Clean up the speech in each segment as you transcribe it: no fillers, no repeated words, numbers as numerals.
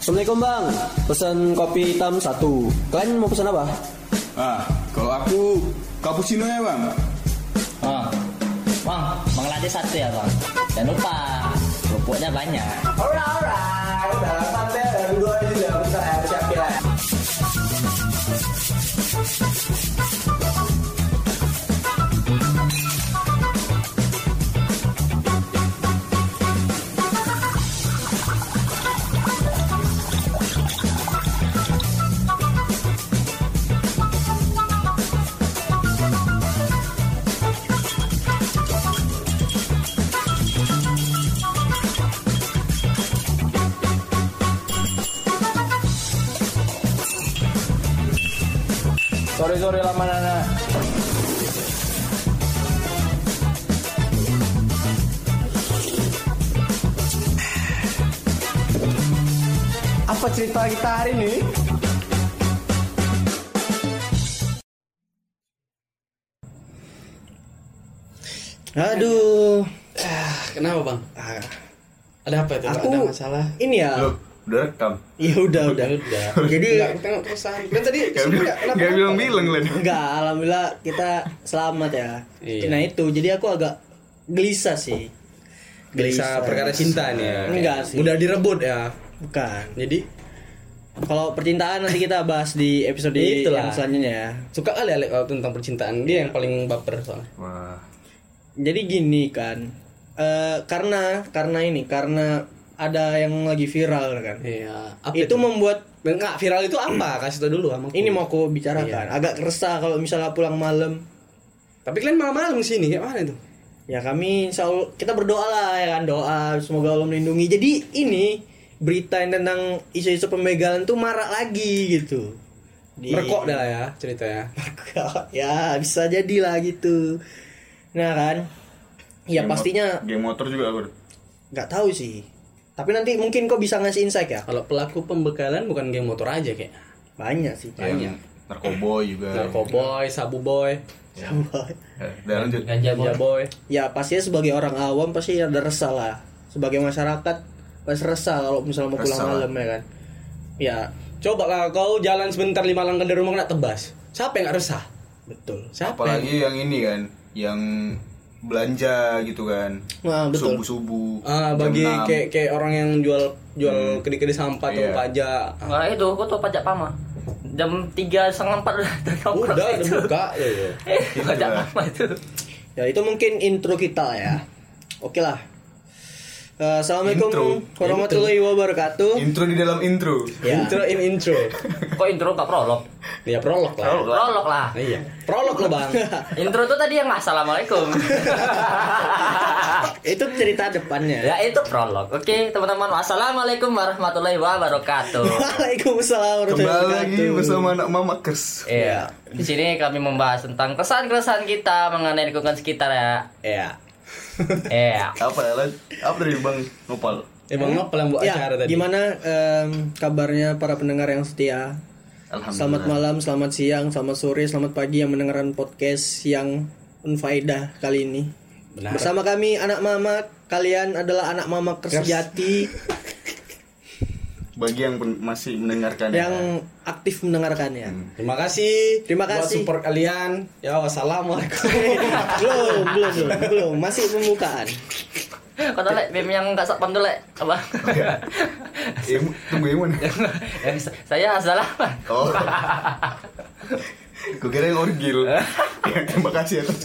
Assalamualaikum bang, pesan kopi hitam 1. Kalian mau pesan apa? Kalau aku cappuccino ya bang. Bang latte 1 ya bang. Jangan lupa kerupuknya banyak. Alright, udah santai, dua juga bisa siapin lah. Sore lama nana. Apa cerita kita hari ini? Aduh. Kenapa bang? Ada apa itu? Aku Ada masalah? ini ya. Loh, udah rekam. Ya udah. Jadi Aku tengok terusan. Kan tadi Gak bilang-bilang lah. enggak, alhamdulillah kita selamat ya. Iya. Nah itu, jadi aku agak gelisah sih. gelisah perkara cinta nih ya. Enggak sih. Mudah direbut ya. Bukan. Jadi Kalau percintaan nanti kita bahas di episode Itulah. yang selanjutnya ya. suka kali Alek kalau tentang percintaan. Dia yang paling baper soalnya. Wah. Jadi gini kan, karena ada yang lagi viral kan. Iya. Apa Itu membuat enggak viral itu apa? Kasih tau dulu sama aku. ini mau aku bicarakan. Iya. Agak resah kalau misalnya pulang malam. Tapi kalian malam-malam sini kayak mana itu? Ya kami selalu kita berdoa lah ya kan, doa semoga Allah melindungi. Jadi ini berita yang tentang isu-isu pembegalan tuh marak lagi gitu. Merkok dah lah ya ceritanya. Ya bisa jadi lah gitu. Nah kan, ya pastinya Game motor juga aku. nggak tahu sih. Tapi nanti mungkin kau bisa ngasih insight ya. Kalau pelaku pembekalan bukan geng motor aja kayak. Banyak sih. Yang narkoboy juga. Narkoboy, sabu boy, Dan lanjut. Ganja boy. Ya pastinya sebagai orang awam pasti ada resah lah. Sebagai masyarakat pasti resah kalau misalnya mau pulang Resah. malam ya kan. Ya coba lah kau jalan sebentar 5 langkah dari rumah kena tebas. Siapa yang gak resah? betul. Siapa? Apalagi yang ini kan, yang belanja gitu kan. Nah, betul. Subuh-subuh. Bagi jam 6. kayak orang yang jual kedi-kedi sampah atau Iya. pajak. Nah itu aku tuh pajak pama. Jam 3:30 udah Udah buka ya. Pajak pama itu. Ya itu mungkin intro kita ya. Oke lah. Assalamualaikum Intro. warahmatullahi wabarakatuh. Intro di dalam intro. Ya. Intro. Kok intro gak prolog? Ya prolog lah. Prolog lah. Iya. Prolog lo bang. Intro tuh tadi yang assalamualaikum. Itu cerita depannya. Ya itu prolog. Oke teman-teman, assalamualaikum warahmatullahi wabarakatuh. Waalaikumsalam warahmatullahi Kembali lagi wabarakatuh. bersama anak Mamakers. Iya. Di sini kami membahas tentang keresahan-keresahan kita mengenai lingkungan sekitar ya. Iya. Iya. Apa dari Bang Nopal? Bang Nopal yang buat Ya, acara tadi. gimana kabarnya para pendengar yang setia? Selamat malam, selamat siang, selamat sore, selamat pagi yang mendengarkan podcast yang unfaedah kali ini. Benar. Bersama kami anak mama, kalian adalah anak mama sejati Bagi yang masih mendengarkan yang aktif mendengarkannya. Terima kasih. Terima buat kasih. support kalian. Ya wassalamualaikum. belum, masih pembukaan. Kau tahu lek meme yang enggak sopan tuh lek apa? Tunggu yang mana? Saya salah. Oh. Gue kira yang orgil. Ya, terima kasih atas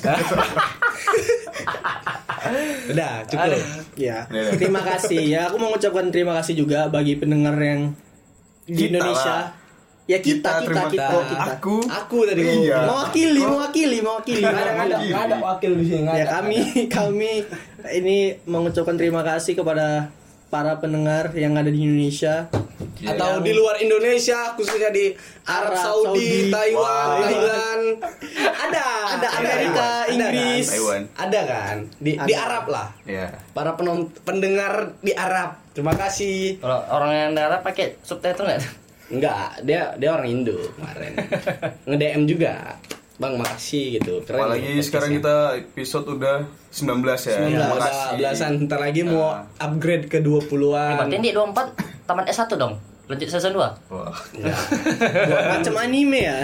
Udah cukup. Ya, Ya. terima kasih ya. Aku mau mengucapkan terima kasih juga bagi pendengar yang di Kita Indonesia. lah. Ya kita. terima kasih. Aku tadi Iya. Mewakili. ada wakil di sini. Ya kami ini mengucapkan terima kasih kepada para pendengar yang ada di Indonesia Atau di luar Indonesia, khususnya di Arab Saudi, Taiwan, Wow. Thailand. Ada Amerika, Ada Inggris. kan? Taiwan. Ada kan? Di Ada. Arab lah. Ya. Para pendengar di Arab. Terima kasih. Kalau orang yang daerah pakai subtitle enggak? Enggak, dia orang Indo kemarin. Nge-DM juga. Bang, makasih gitu. Keren. Apalagi nih sekarang podcastnya. kita episode udah 19 ya. 19. Ya, Terima udah kasih. belasan, ntar lagi mau upgrade ke 20-an. Berarti di 24 taman S1 dong. Lanjut season 2. Wah. Buat macam anime ya.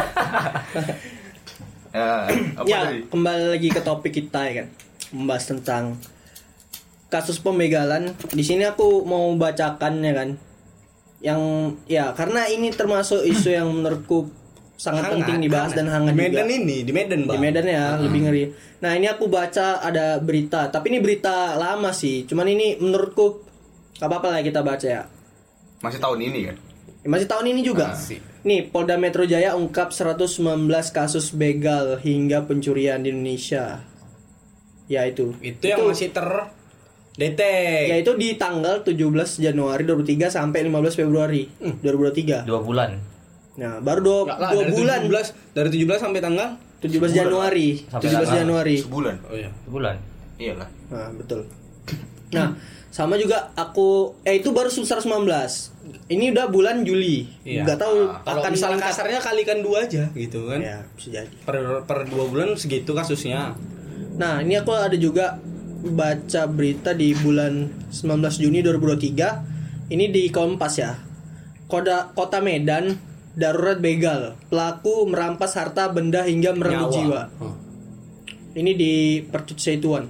Apa Ya, tadi? kembali lagi ke topik kita ya kan. Membahas tentang kasus pembegalan. Di sini aku mau bacakan ya kan. Yang ya karena ini termasuk isu yang menurutku sangat penting dibahas dan hangat di Medan juga. di Medan Di Medan ya, lebih ngeri. Nah, ini aku baca ada berita, tapi ini berita lama sih. Cuman ini menurutku gak apa-apa lah kita baca ya. Masih tahun ini kan? Ya, masih tahun ini juga. Nih, Polda Metro Jaya ungkap 119 kasus begal hingga pencurian di Indonesia. Ya itu. Itu yang masih terdetek. Ya itu di tanggal 17 Januari 2023 sampai 15 Februari 2023. 2 bulan. Nah, baru 2 bulan. Dari 17 sampai tanggal 17 Januari. Sampai 17 tanggal. Januari. Sebulan. Oh iya. Sebulan. Iyalah. Nah, betul. Nah, sama juga aku itu baru 119. Ini udah bulan Juli. Iya. Nggak tahu Kalau akan misalnya meningkat. kasarnya kalikan 2 aja gitu kan. Ya, bisa jadi. Per 2 bulan segitu kasusnya. Nah, ini aku ada juga baca berita di bulan 19 Juni 2023. Ini di Kompas ya. Kota Medan darurat begal. Pelaku merampas harta benda hingga merebut Nyawa. jiwa. Ini di Percut Seituan.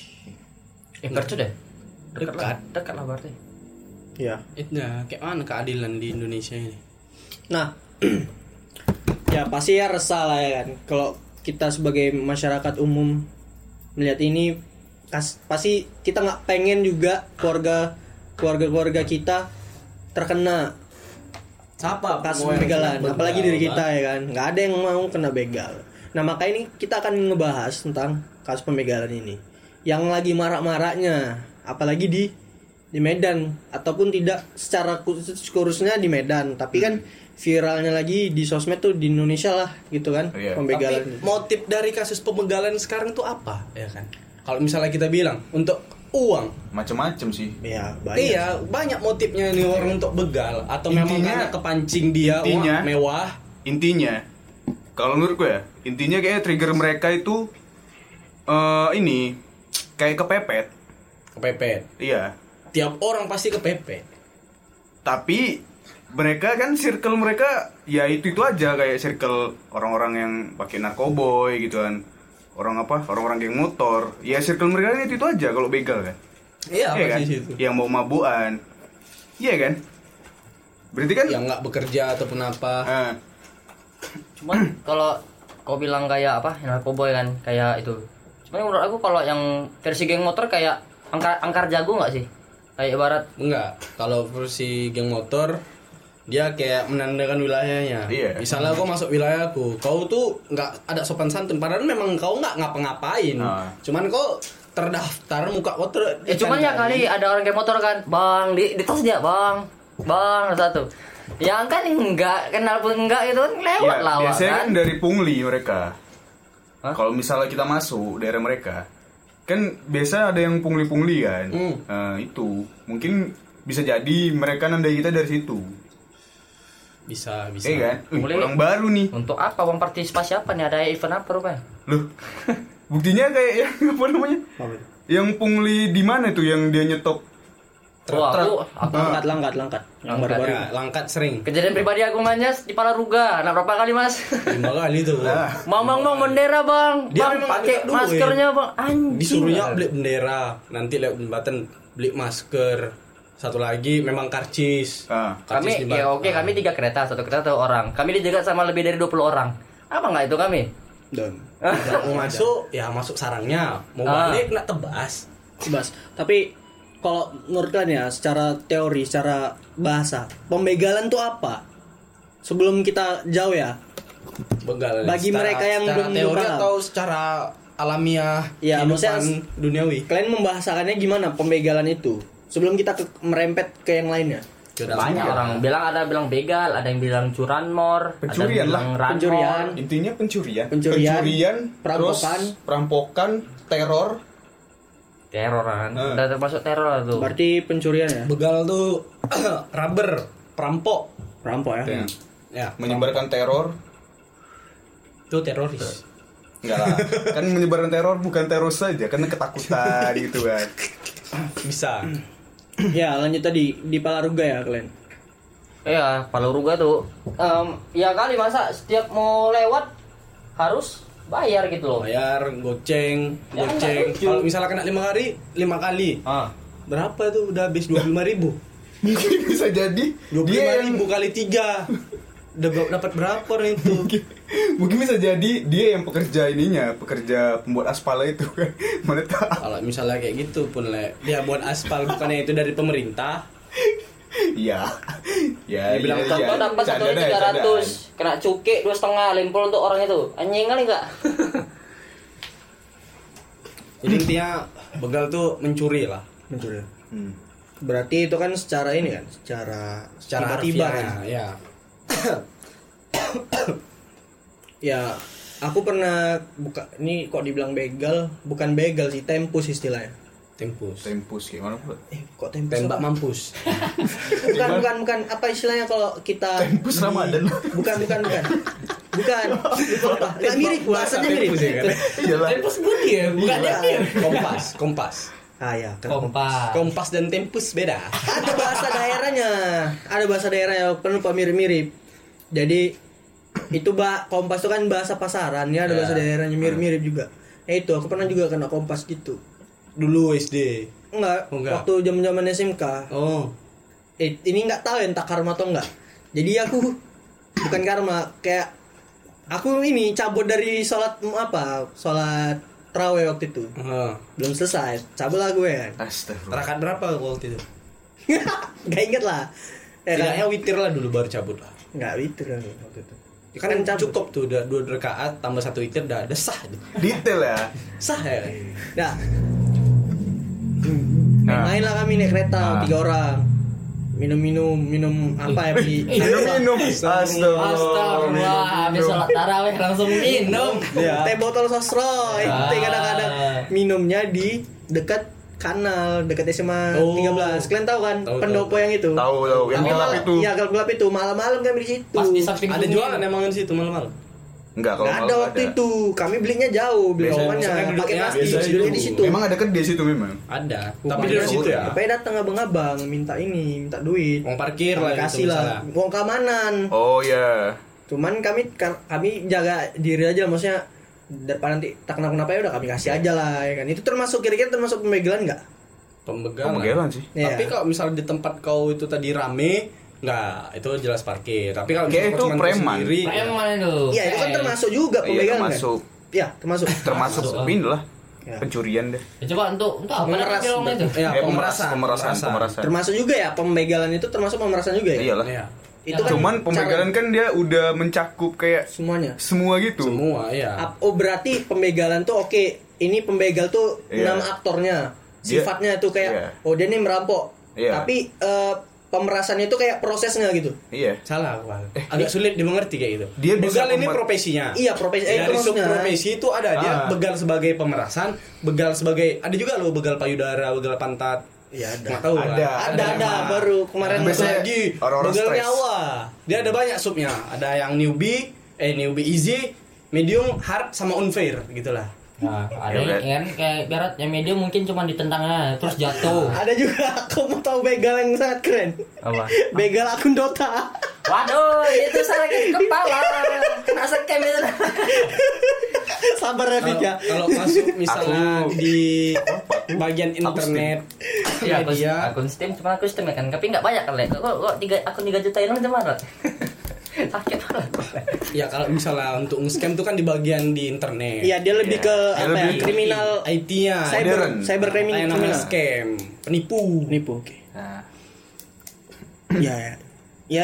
Kerja deh. Dekat. Dekat lah berarti. Ya. Itnya kayak mana keadilan di Indonesia ini? Nah, ya pasti ya resah lah ya kan. Kalau kita sebagai masyarakat umum melihat ini, pasti kita nggak pengen juga keluarga kita terkena kasus begalan, apalagi diri kita ya kan. Nggak ada yang mau kena begal. Nah, maka ini kita akan ngebahas tentang kasus pembegalan ini yang lagi marak-maraknya, apalagi di Medan, ataupun tidak secara kurusnya di Medan, tapi kan viralnya lagi di sosmed tuh di Indonesia lah gitu kan. Iya. Pembegalan. Tapi motif dari kasus pembegalan sekarang tuh apa ya kan? Kalau misalnya kita bilang untuk uang, Macem-macem sih. Ya, banyak. iya banyak motifnya nih orang untuk begal atau memang Intinya- karena kepancing dia intinya- uang mewah. Intinya, kalau menurut gue ya, intinya kayak trigger mereka itu ini kayak Kepepet. Iya. Tiap orang pasti kepepet. Tapi mereka kan circle mereka ya itu aja, kayak circle orang-orang yang pakai narkoboy gitu kan. Orang-orang geng motor. Ya circle mereka kan itu aja kalau begal kan. Iya Iya kan? pasti situ. Yang mau mabuan. Iya kan? Berarti kan Yang nggak bekerja ataupun apa. Cuman kalau kau bilang kayak apa, narkoboy kan, kayak itu. Cuman menurut aku kalau yang versi geng motor kayak angkar jago nggak sih? Kayak ibarat Enggak, kalau versi geng motor dia kayak menandakan wilayahnya. Iya. Misalnya kau masuk wilayahku, kau tuh nggak ada sopan santun. Padahal memang kau nggak ngapa-ngapain. Cuman kau terdaftar muka kau cuman ya kali ada orang geng motor kan, bang di tas dia bang satu. Yang kan enggak kenal pun enggak itu kan lewat ya, lawan biasanya kan. kan dari pungli mereka. Hah? Kalau misalnya kita masuk daerah mereka, kan biasa ada yang pungli-pungli kan. Itu mungkin bisa jadi mereka nandai kita dari situ. bisa. Kan? Pungli. Orang baru nih. Untuk apa bang, partisipasi apa nih, ada event apa rupanya? Loh. Buktinya kayak yang apa namanya? Yang pungli di mana tuh yang dia nyetop? Aku Langkat. Yang baru-baru. Ya, langkat sering. kejadian pribadi aku manjas di Palaruga. Nah, berapa kali mas? 5 kali tuh. Bang bendera bang. Dia Bang memang pakai minta duit. maskernya bang. Anjing. Disuruhnya beli bendera, nanti lewat jembatan beli masker. Satu lagi memang karcis. Kami ya oke, kami 3 kereta, 1 kereta 1 orang. Kami dijegat sama lebih dari 20 orang. Apa nggak itu kami? Dan Mau masuk, ya masuk sarangnya. Mau balik nak tebas. Bas. Tapi kalau menurut kalian ya, secara teori, secara bahasa, pembegalan tuh apa? Sebelum kita jauh ya. Begal. Bagi mereka yang belum teori paham. atau secara alamiah Ya, kehidupan maksudnya duniawi. Kalian membahasakannya gimana pembegalan itu? Sebelum kita merempet ke yang lainnya. Banyak orang bilang begal, ada yang bilang curanmor, Pencurian ada yang bilang lah. ranmor. Pencurian. Intinya pencurian, Perampokan. terus perampokan, teror. Teror kan. Udah termasuk teror tuh. Berarti pencurian ya? Begal tuh rubber, perampok. Perampok ya? Ya, Menyebarkan teror. itu teroris. Enggak lah. Kan menyebarkan teror bukan teror saja, karena ketakutan gitu kan. Bisa. Ya, lanjut tadi di Palaruga ya kalian. Iya, Palaruga tuh. Ya kali masa setiap mau lewat harus bayar gitu loh. Bayar goceng. Ya, enggak lucu. Kalau misalnya kena 5 hari 5 kali. Berapa tuh udah habis 25.000. Mungkin bisa jadi 25.000 kali 3. Udah dapat berapa nih itu? Mungkin bisa jadi dia yang pekerja pekerja pembuat aspal itu kan. Mana tahu. Kalau misalnya kayak gitu pun dia buat aspal bukannya itu dari pemerintah. Iya. Ya, Dia bilang, Contoh dapat satu 300, kena cukai 2,5 limpul untuk orang itu. Anjing kali enggak? Jadi intinya begal tuh mencuri lah. Mencuri. Berarti itu kan secara ini kan, secara tiba-tiba kan. Ya. Ya, aku pernah buka ini kok dibilang begal, bukan begal sih, tempus istilahnya. Tempus. Gimana pula? Kok tempus? Tembak apa? mampus. Bukan apa istilahnya kalau kita Tempus Ramadan. Bukan. Bukan apa? Nggak mirip, bahasanya mirip. Tempus ya kan? Iyalah. Tempus putih ya, bukan Iya. Kompas. Ah ya, Kompas. Kompas dan tempus beda. ada bahasa daerahnya. Ada bahasa daerah yang penuh mirip-mirip. Jadi itu kompas itu kan bahasa pasaran ya, ada bahasa daerahnya mirip-mirip juga. Itu aku pernah juga kena kompas gitu. Dulu SD. Enggak, Enggak. waktu zaman SMK. Oh. Ini nggak tahu entah karma atau enggak. Jadi aku bukan karma, kayak aku ini cabut dari sholat tarawih waktu itu. Belum selesai, cabut lah gue kan. Astagfirullah. Rakaat berapa waktu itu? Gak inget lah. Tidaknya witir lah dulu baru cabut lah. Nggak witir kan waktu itu. Ya kan cukup tuh udah 2 rakaat tambah 1 witir udah sah. Detail ya. Sah ya. Nah, main lah kami naik kereta 3 orang. Minum apa ya beli? Minum. Astagfirullah, habis sholat tarawih langsung minum. Teh botol sosro. Itu kadang-kadang minumnya di dekat kanal, dekat SMA 13. Kalian tahu kan? Tahu. Pendopo yang itu. Tahu yang gelap itu. Iya, gelap itu. Malam-malam kami di situ. Pas di samping Ada bumi. jualan emang di situ malam-malam. Enggak, kalau Nggak ada malam waktu itu. Kami belinya jauh, beli Biasanya omannya pakai duduknya plastik, biasa duduknya itu. di situ. Memang ada kan di situ memang. Ada. Tapi Tapi di situ ya. Tapi datang abang-abang minta duit. Uang parkir lah Kasih gitu lah. misalnya. Uang keamanan. Oh ya. Cuman kami jaga diri aja, maksudnya daripada nanti tak kenapa-kenapa ya udah kami kasih aja lah ya kan. Itu kira-kira termasuk pembegalan enggak? Pembegalan sih. Iya. Tapi kalau misalnya di tempat kau itu tadi rame, enggak, itu jelas parkir. Tapi kalau Kayak misalnya itu cuma kau preman. sendiri, Preman itu. Iya, itu kan termasuk juga Iya, pembegalan termasuk. kan? Iya, termasuk. Termasuk ini lah. Ya. Pencurian deh. Ya, coba untuk apa Memeras. nanti orang itu? ya Pemerasan. Termasuk juga ya pembegalan itu termasuk pemerasan juga ya? Iyalah. Iya. Itu kan Cuman pembegalan kan dia udah mencakup kayak semuanya. semua gitu. Semua ya. Oh, berarti pembegalan tuh oke. Ini pembegal tuh Iya. nama aktornya. Dia- Sifatnya tuh kayak iya. oh dia nih merampok. Iya. Tapi pemerasannya itu kayak prosesnya gitu. Iya. Salah, Bang. Agak sulit dimengerti kayak gitu. Dia bisa begal ini pemer- profesinya. Iya, profesi itu Dari maksudnya. subprofesi itu ada dia Ah. begal sebagai pemerasan, begal sebagai ada juga loh begal payudara, begal pantat. Iya, ada. Nggak tahu kan? Ada baru kemarin Biasanya Lagi orang-orang begal stres. nyawa. Dia ada banyak subnya. Ada yang newbie easy, medium, hard sama unfair gitulah. Nah, ada Ya, yang kayak berat yang medium mungkin cuma ditendangnya terus jatuh. Ada juga aku mau tahu begal yang sangat keren. Apa? Begal akun Dota. Waduh, itu sakit kepala. Kena scam itu. Sabar ya, Fit ya. Kalau masuk misalnya di bagian internet Iya, media, akun Steam cuma akun Steam ya kan, tapi nggak banyak kan, Le. Kok akun 3 juta ini macam mana? Sakit banget. ya kalau misalnya untuk nge-scam tuh kan di bagian di internet. Iya, dia lebih Iya. ke Dia apa ya? lebih Kriminal IT-nya. cyber Ada yang namanya kriminal. scam, penipu. Nipu, oke. Nah, Ya, ya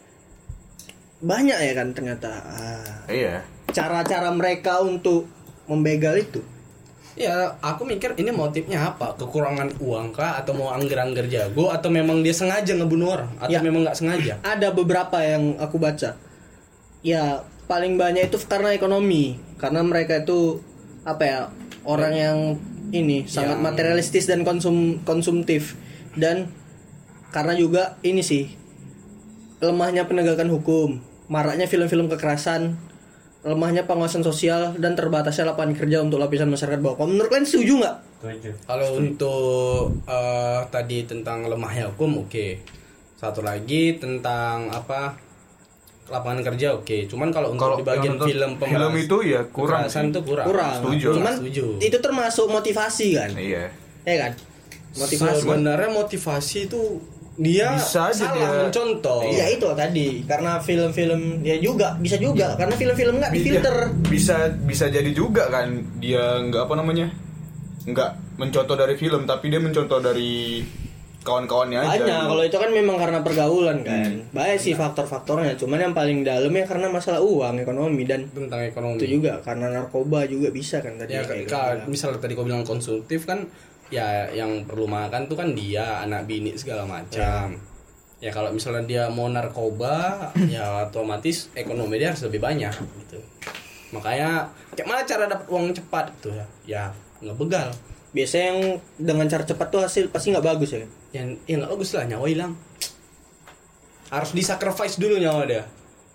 banyak ya kan ternyata iya. cara-cara mereka untuk membegal itu. Ya, aku mikir ini motifnya apa? Kekurangan uang kah? Atau mau angger-angger jago? Atau memang dia sengaja ngebunuh orang? Atau Ya. memang nggak sengaja? Ada beberapa yang aku baca. Ya, paling banyak itu karena ekonomi. Karena mereka itu apa ya? Orang yang ini sangat Yang- materialistis dan konsumtif. Dan karena juga ini sih lemahnya penegakan hukum, maraknya film-film kekerasan, lemahnya pengawasan sosial dan terbatasnya lapangan kerja untuk lapisan masyarakat bawah. Menurut kalian setuju nggak? Kalau untuk tadi tentang lemahnya hukum, oke. Satu lagi tentang apa? Lapangan kerja oke. Cuman kalau untuk di bagian untuk film itu ya kurang kekerasan sih. itu kurang. Setuju. Cuman Setuju. itu termasuk motivasi kan? Iya. Ya kan? Motivasi. Sebenarnya motivasi itu dia Bisa aja salah dia. mencontoh. Iya itu tadi karena film-film ya juga bisa juga karena film-film nggak difilter. Bisa jadi juga kan dia nggak apa namanya, nggak mencontoh dari film tapi dia mencontoh dari kawan-kawannya aja. Banyak gitu. kalau itu kan memang karena pergaulan kan. Banyak sih faktor-faktornya. Cuman yang paling dalam ya karena masalah uang, ekonomi dan Tentang ekonomi. itu juga karena narkoba juga bisa kan tadi. Ya kayak gitu. misalnya tadi kau bilang konsumtif kan, ya yang perlu makan tuh kan dia, anak bini segala macam. Ya kalau misalnya dia mau narkoba, ya otomatis ekonomi dia harus lebih banyak gitu. Makanya kayak mana cara dapat uang cepat tuh ya? Ya ngebegal. Biasanya yang dengan cara cepat tuh hasil pasti nggak bagus ya. Ya nggak bagus lah, nyawa hilang. Harus disacrifice dulu nyawa dia.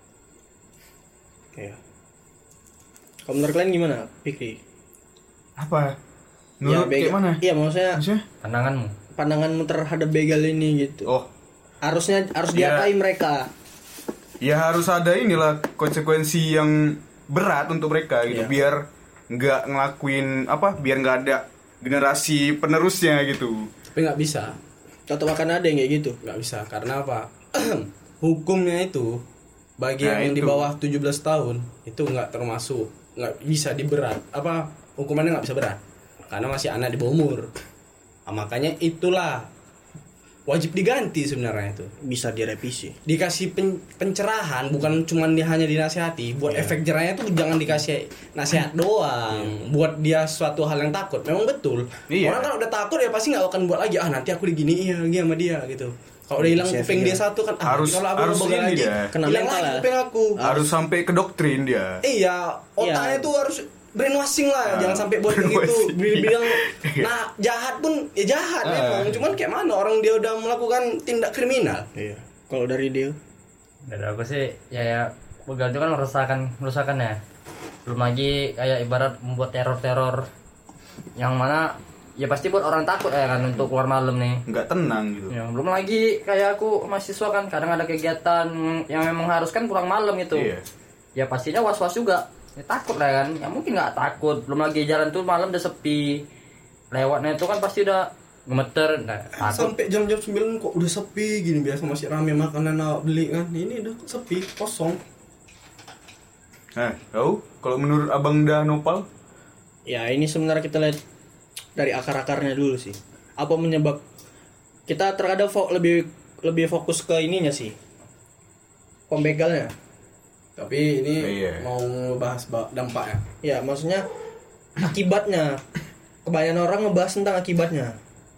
Iya. Kalau menurut kalian gimana, Fikri? Apa? Menurut kayak mana? Iya maksudnya Pandanganmu. pandanganmu terhadap begal ini gitu. Oh, Harus Iya. diapain mereka? ya harus ada inilah konsekuensi yang berat untuk mereka gitu, Iya. biar nggak ngelakuin apa, biar nggak ada generasi penerusnya gitu. Tapi nggak bisa. Atau makan ada yang kayak gitu? Nggak bisa karena apa? Hukumnya itu bagi Nah, yang di itu. bawah 17 tahun itu nggak termasuk, nggak bisa diberat. Apa hukumannya nggak bisa berat karena masih anak di bawah umur. Nah, makanya itulah wajib diganti sebenarnya itu. Bisa direvisi. Dikasih pencerahan, bukan cuman dia hanya dinasihati. Buat efek jerahnya tuh jangan dikasih nasihat doang. Buat dia suatu hal yang takut. Memang betul. Iya. Orang kan udah takut ya pasti nggak akan buat lagi. Ah nanti aku diginiin lagi sama dia gitu. Kalau udah hilang Bisa, kuping iya. dia satu kan, Harus- kalau aku harus begal ini lagi, dia. Kena hilang mental lagi lah. kuping aku. Harus sampai ke doktrin dia. Iya, otaknya Iya. tuh harus brainwashing lah, jangan sampai buat kayak gitu. brainwashing. Bilang, nah jahat pun ya jahat memang. Cuman kayak mana orang dia udah melakukan tindak kriminal. Iya. Kalau dari dia? Dari aku sih ya begal itu kan merusakan ya. Belum lagi kayak ibarat membuat teror yang mana ya pasti buat orang takut ya kan untuk keluar malam nih. Nggak tenang gitu. Ya, belum lagi kayak aku mahasiswa kan kadang ada kegiatan yang memang harus kan pulang malam gitu. Iya. Ya pastinya was-was juga. Ya, takut lah kan. Ya mungkin nggak takut. Belum lagi jalan tuh malam udah sepi. Lewatnya itu kan pasti udah gemeter. Nah, takut. Sampai jam-jam 9 kok udah sepi gini, biasa masih rame makanan nak beli kan. Ini udah sepi, kosong. Nah, tahu kalau menurut Abang Danopal? Ya ini sebenarnya kita lihat dari akar-akarnya dulu sih. Apa menyebab kita terkadang lebih fokus ke ininya sih. Pembegalnya. Tapi ini Iya. mau ngebahas dampaknya. Ya maksudnya akibatnya. Kebanyakan orang ngebahas tentang akibatnya.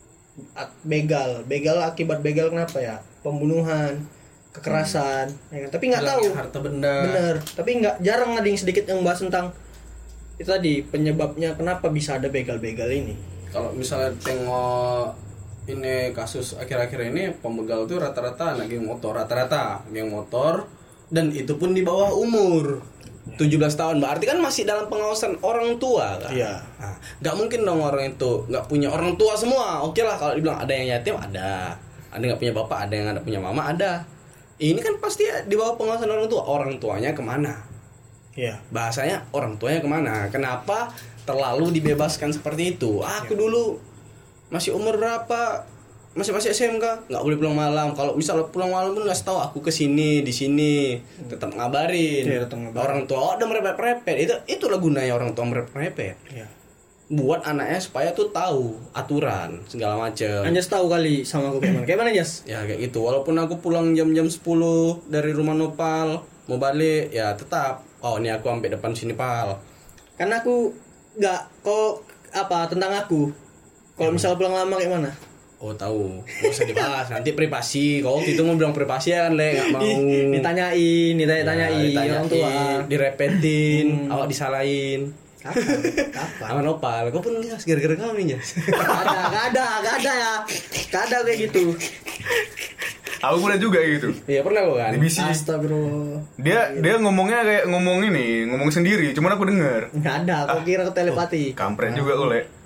Begal akibat begal kenapa ya? Pembunuhan, kekerasan, ya kan? Tapi nggak tahu. Hilangnya harta benda. Bener. Tapi nggak jarang ada yang sedikit yang bahas tentang itu tadi penyebabnya kenapa bisa ada begal-begal ini. Kalau misalnya tengok ini kasus akhir-akhir ini, pembegal tuh rata-rata anak geng motor, dan itu pun di bawah umur 17 tahun. Berarti kan masih dalam pengawasan orang tua kan. Iya. Nah, nggak mungkin dong orang itu nggak punya orang tua semua. Oke lah kalau dibilang ada yang yatim, ada nggak punya bapak, ada yang ada punya mama, ada. Ini kan pasti di bawah pengawasan orang tua. Orang tuanya kemana? Iya. Bahasanya orang tuanya kemana? Kenapa terlalu dibebaskan seperti itu? Aku dulu masih umur berapa? Masih SMK, nggak boleh pulang malam. Kalau misalnya pulang malam pun nggak tahu aku kesini di sini, tetap ngabarin. Iya, tetap ngabarin. Orang tua udah merepet-merepet. Itulah gunanya orang tua merepet-merepet. Iya. Buat anaknya supaya tuh tahu aturan segala macam. Anjas tahu kali sama aku kayak mana. Kayak mana Jas? Ya kayak gitu. Walaupun aku pulang jam-jam 10 dari rumah Nopal, mau balik ya tetap. Oh ini aku sampai depan sini Pal. Karena aku nggak kok apa tentang aku. Kalau misalnya pulang lama kayak mana? Oh tahu, nggak usah dibahas. Nanti privasi. Kau waktu itu mau bilang privasi ya kan, Le, nggak mau. Ditanyain Ya, orang tua. direpetin, awak disalahin. Kapan? Sama Nopal, kau pun nggak gara-gara kami ya. Gak ada ya. Gak ada kayak gitu. Aku pernah juga gitu. Iya pernah kok kan. Di bisi. Astagfirullah. Dia ngomongnya kayak ngomong sendiri, cuman aku denger. Gak ada. Aku kira ke telepati. Kampret juga kok, Le.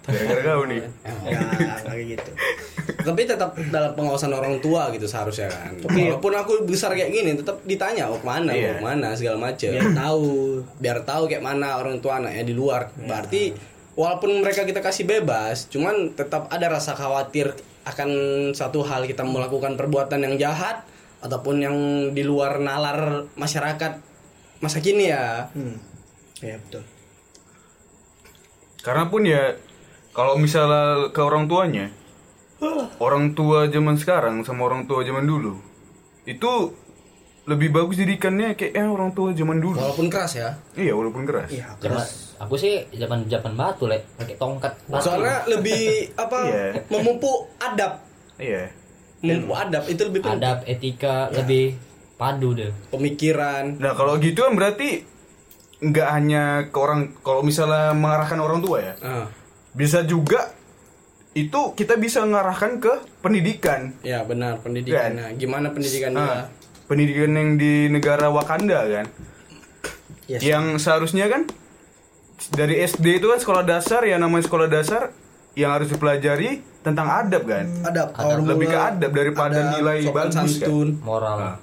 Gara-gara kau nih. Enggak kayak gitu. Tapi tetap dalam pengawasan orang tua gitu seharusnya kan. Walaupun aku besar kayak gini tetap ditanya kemana, Iya. kemana segala macam. Biar tahu kayak mana orang tua anaknya di luar. Berarti walaupun mereka kita kasih bebas, cuman tetap ada rasa khawatir akan satu hal kita melakukan perbuatan yang jahat ataupun yang di luar nalar masyarakat masa kini ya. Ya betul. Karena pun ya kalau misalnya ke orang tuanya, orang tua zaman sekarang sama orang tua zaman dulu itu lebih bagus didikannya kayak orang tua zaman dulu. Walaupun keras ya. Iya, walaupun keras. Iya, Zaman, aku sih zaman batu lek pakai tongkat batu. Soalnya lebih apa? Iya. Memupuk adab. Iya. Memupuk adab itu lebih penting. Adab, etika lebih padu deh. Pemikiran. Nah, kalau gitu kan berarti nggak hanya ke orang, kalau misalnya mengarahkan orang tua ya. Bisa juga itu kita bisa mengarahkan ke pendidikan. Ya benar pendidikan. Kan? Nah, gimana pendidikan dia? Pendidikan yang di negara Wakanda kan. Yes. Yang seharusnya kan dari SD itu kan sekolah dasar, ya namanya sekolah dasar yang harus dipelajari tentang adab kan. Adab. Lebih ke adab daripada nilai sopan bagus kan. santun. Moral. Nah.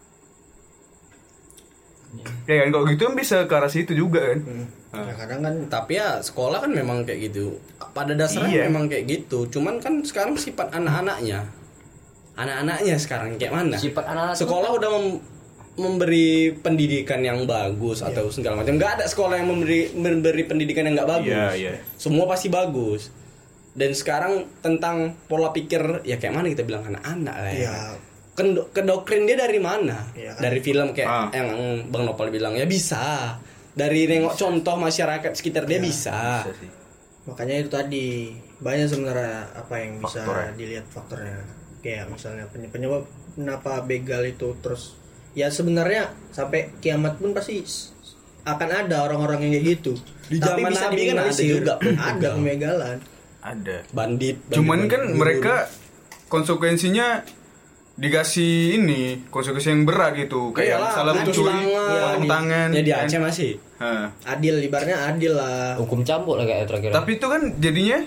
Ya kan kalau gitu kan bisa ke arah situ juga kan. Ya, kadang kan Tapi ya sekolah kan memang kayak gitu. Pada dasarnya Iya. memang kayak gitu. Cuman kan sekarang sifat anak-anaknya sekarang kayak mana? Sifat anak-anak Sekolah udah memberi pendidikan yang bagus atau segala macam. Nggak ada sekolah yang memberi pendidikan yang nggak bagus. Iya, iya. Semua pasti bagus. Dan sekarang tentang pola pikir ya kayak mana kita bilang anak-anak lah ya. Iya. Kedoktrin dia dari mana? Iya kan? Dari film kayak yang Bang Nopal bilang ya bisa. Dari nengok contoh masyarakat sekitar dia bisa. Bisa sih. makanya itu tadi banyak sebenarnya apa yang bisa Faktornya. dilihat faktornya. Kayak misalnya penyebab kenapa begal itu terus ya sebenarnya sampai kiamat pun pasti akan ada orang-orang yang kayak gitu. Di Tapi zaman bisa Nabi kan ada diminimalisir. juga Ada pembegalan. Ada. Bandit. Cuman kan bandit. mereka konsekuensinya dikasih ini konsekuensi yang berat gitu, kayak Iyalah, salah putus mencuri tangan. potong tangan. Ya di kan. Aceh masih. Hah. Adil, ibaratnya adil lah. hukum cambuk lah kayak terakhir. Tapi itu kan jadinya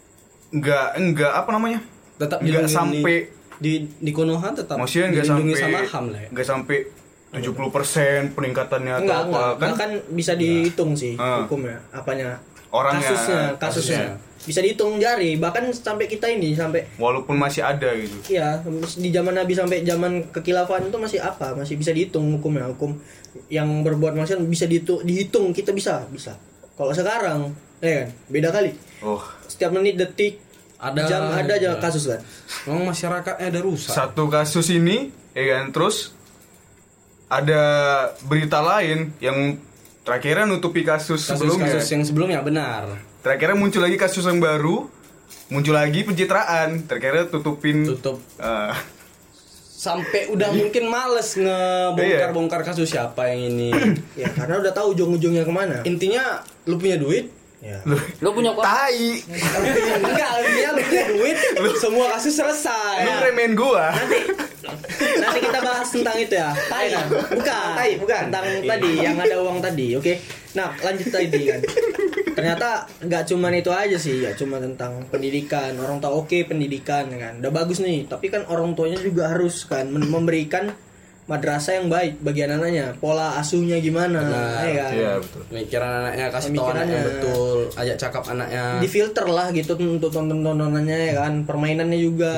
nggak apa namanya? Tetap Nggak dilindungi sampai di Konoha tetap maksudnya nggak dilindungi sampai sama HAM lah ya. nggak sampai 70% peningkatannya atau Enggak, apa kan bisa dihitung sih Ah. hukumnya, apanya? Orangnya, kasusnya. kasusnya. Bisa dihitung jari, bahkan sampai kita ini sampai walaupun masih ada gitu. iya, di zaman Nabi sampai zaman kekhilafan itu masih apa? Masih bisa dihitung hukumnya, hukum yang berbuat maksiat bisa dihitung kita bisa. Kalau sekarang, ya kan, beda kali. Oh, Setiap menit, detik, jam ada aja kasus kan. Memang masyarakatnya ada rusak. satu kasus ini ya kan, terus ada berita lain yang terakhirnya nutupi kasus sebelumnya. Kasus yang sebelumnya benar. Terakhirnya muncul lagi kasus yang baru, muncul lagi pencitraan, terakhirnya tutupin. Tutup. eh, Sampai udah mungkin males ngebongkar-bongkar kasus siapa yang ini. Ya karena udah tahu ujung-ujungnya kemana. Intinya lu punya duit. Ya. Lu punya kuasa. tai, Enggak, intinya lu punya duit, semua kasus selesai. lu remen gua. Nanti kita bahas tentang itu ya. Tai. Ya kan? Bukan. Tentang tadi yang ada uang tadi, oke. Nah, lanjut tadi kan. Ternyata nggak cuman itu aja sih, ya cuma tentang pendidikan. Orang tahu oke pendidikan kan. Udah bagus nih, tapi kan orang tuanya juga harus kan memberikan madrasah yang baik bagi anak-anaknya. Pola asuhnya gimana, Benar. ya kan. Iya betul. Pemikiran anaknya, kasih tahu Pemikirannya. anaknya betul, ajak cakap anaknya. Difilter lah gitu untuk tontonannya ya kan, permainannya juga.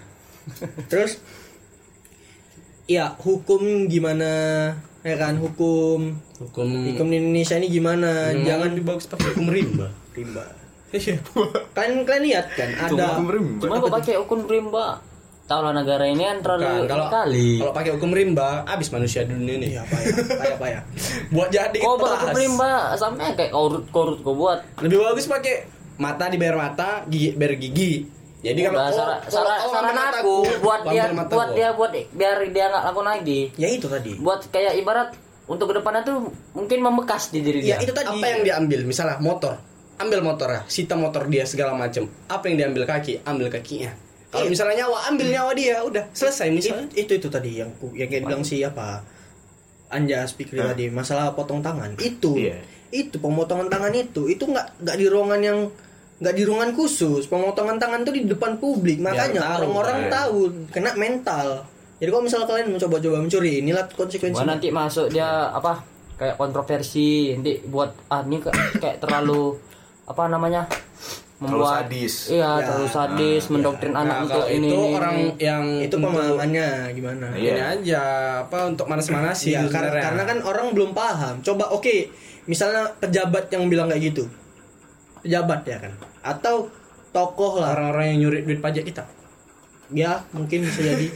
Terus ya hukum gimana ya kan, hukum Hukum di Indonesia ini gimana? jangan Jangan dibagus pakai hukum rimba. rimba. Iya. Kalian lihat kan ada Cuma gua pakai hukum rimba. Tahu lah negara ini kan terlalu Bukan, kalau kali. kalau pakai hukum rimba, habis manusia di dunia ini. iya payah. Buat jadi Kau buat kelas. hukum rimba sampai kayak korut kau buat. Lebih bagus pakai mata dibayar mata, gigi bayar gigi. Jadi kalau Udah, kalau saran ambil aku buat dia ambil mata buat gua. dia buat biar dia nggak lakukan lagi. Ya itu tadi. Buat kayak ibarat untuk kedepannya tuh mungkin membekas di diri Ya dia. itu tadi. Apa yang diambil? Misalnya motor, ambil motor ya, sita motor dia segala macam. Apa yang diambil kaki? Ambil kakinya. Kalau Iya. misalnya nyawa, ambil nyawa dia, udah selesai misalnya. Itu tadi yang kayak bilang siapa Anjas Pikri tadi masalah potong tangan itu Iya. itu pemotongan tangan itu nggak di ruangan yang nggak di ruangan khusus, pemotongan tangan tuh di depan publik, makanya orang-orang tahu kena mental. Jadi kalau misalnya kalian mencoba-coba mencuri, inilah konsekuensinya. Nanti masuk dia apa kayak kontroversi, nanti buat ini kayak terlalu apa namanya membuat sadis. Iya, terlalu sadis, mendoktrin anak untuk ini. Itu orang yang itu pemahamannya gimana? Ini aja apa untuk manas-manasin. Iya, karena kan orang belum paham. Coba oke, misalnya pejabat yang bilang kayak gitu. Pejabat ya kan, atau tokoh lah, orang-orang yang nyuri duit pajak kita. Ya mungkin bisa jadi.